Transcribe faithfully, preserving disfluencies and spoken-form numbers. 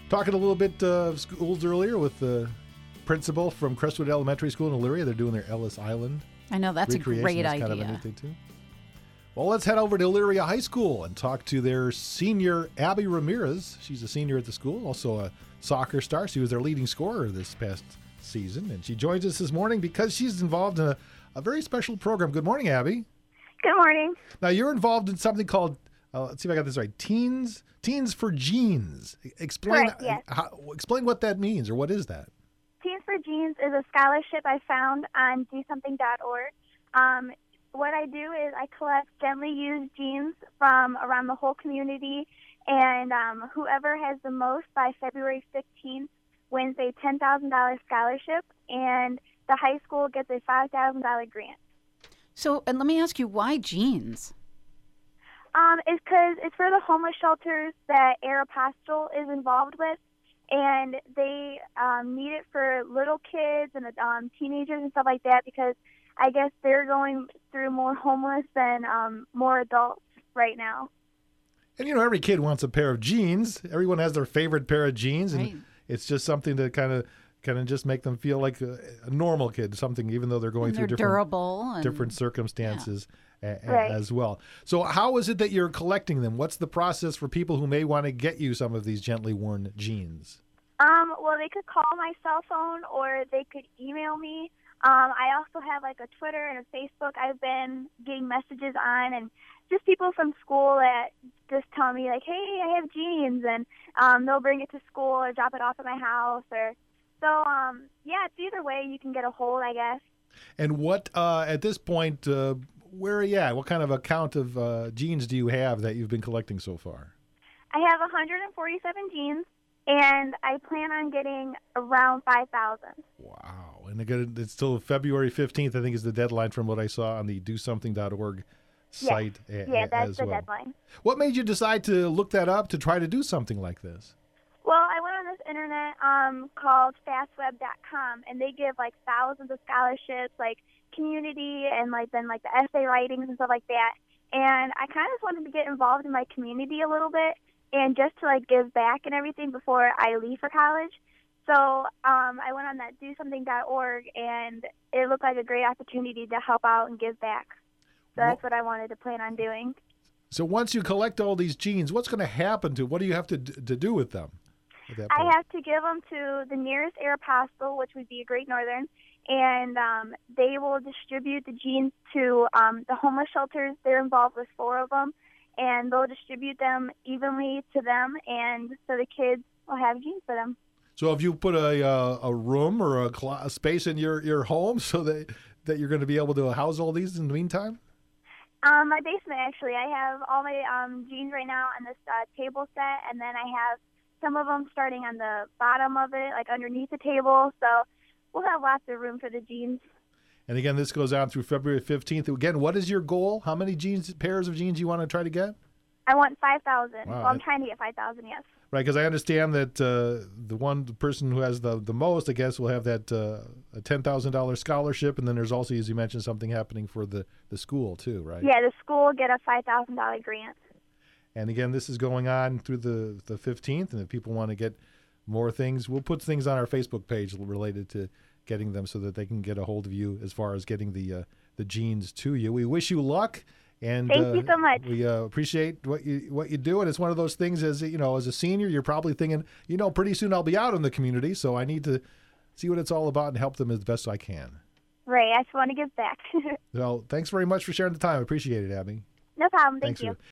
Talking a little bit uh, of schools earlier with the principal from Crestwood Elementary School in Elyria. They're doing their Ellis Island I know, that's a recreation. great That's idea. kind of a neat thing, too. Well, let's head over to Elyria High School and talk to their senior, Abby Ramirez. She's a senior at the school, also a soccer star. She was their leading scorer this past season, and she joins us this morning because she's involved in a, a very special program. Good morning, Abby. Good morning. Now, you're involved in something called, uh, let's see if I got this right, Teens Teens for Genes. Explain, Correct, yes. how, explain what that means, or what is that? Teens for Genes is a scholarship I found on do something dot org. Um, what I do is I collect gently used jeans from around the whole community, and um, whoever has the most by February fifteenth wins a ten thousand dollars scholarship, and the high school gets a five thousand dollars grant. So, and let me ask you, why jeans? Um, it's because it's for the homeless shelters that Aeropostale is involved with, and they um, need it for little kids and um, teenagers and stuff like that, because I guess they're going through more homeless than um, more adults right now. And, you know, every kid wants a pair of jeans. Everyone has their favorite pair of jeans, and Right. it's just something to kind of kind of just make them feel like a, a normal kid, something, even though they're going And through they're different, durable and different circumstances a, a- Right. as well. So how is it that you're collecting them? What's the process for people who may want to get you some of these gently worn jeans? Um, well, they could call my cell phone or they could email me. Um, I also have like a Twitter and a Facebook I've been getting messages on, and just people from school that just tell me like, hey, I have jeans, and um, they'll bring it to school or drop it off at my house. Or so, um, yeah, it's either way you can get a hold, I guess. And what, uh, at this point, uh, where are you at? What kind of a count of uh, jeans do you have that you've been collecting so far? I have one hundred forty-seven jeans, and I plan on getting around five thousand. Wow. And again, it's still February fifteenth, I think, is the deadline from what I saw on the do something dot org site a- Yeah, a- that's as the well. deadline. What made you decide to look that up to try to do something like this? Well, I went on this internet um, called fast web dot com, and they give like thousands of scholarships, like community and like then like the essay writings and stuff like that. And I kind of just wanted to get involved in my community a little bit, and just to like give back and everything before I leave for college. So um, I went on that do something dot org, and it looked like a great opportunity to help out and give back. So that's what I wanted to plan on doing. So once you collect all these jeans, what's going to happen to, what do you have to d- to do with them at that I point? have to give them to the nearest Aeropostale, which would be a Great Northern, and um, they will distribute the jeans to um, the homeless shelters. They're involved with four of them, and they'll distribute them evenly to them, and so the kids will have jeans for them. So have you put a uh, a room or a, cl- a space in your, your home so that, that you're going to be able to house all these in the meantime? Um, my basement, actually, I have all my um, jeans right now on this uh, table set, and then I have some of them starting on the bottom of it, like underneath the table. So we'll have lots of room for the jeans. And again, this goes on through February fifteenth. Again, what is your goal? How many jeans pairs of jeans you want to try to get? I want five thousand. Wow. Well, I'm trying to get five thousand, yes. Right, because I understand that uh, the one the person who has the, the most, I guess, will have that uh, a ten thousand dollars scholarship, and then there's also, as you mentioned, something happening for the, the school too, right? Yeah, the school will get a five thousand dollars grant. And again, this is going on through the, the fifteenth, and if people want to get more things, we'll put things on our Facebook page related to getting them so that they can get a hold of you as far as getting the uh, the jeans to you. We wish you luck. And Thank uh, you so much. We uh, appreciate what you what you do, and it's one of those things. As you know, as a senior, you're probably thinking, you know, pretty soon I'll be out in the community, so I need to see what it's all about and help them as best I can. Right, I just want to give back. So, thanks very much for sharing the time. I appreciate it, Abby. No problem. Thank Thanks you. For,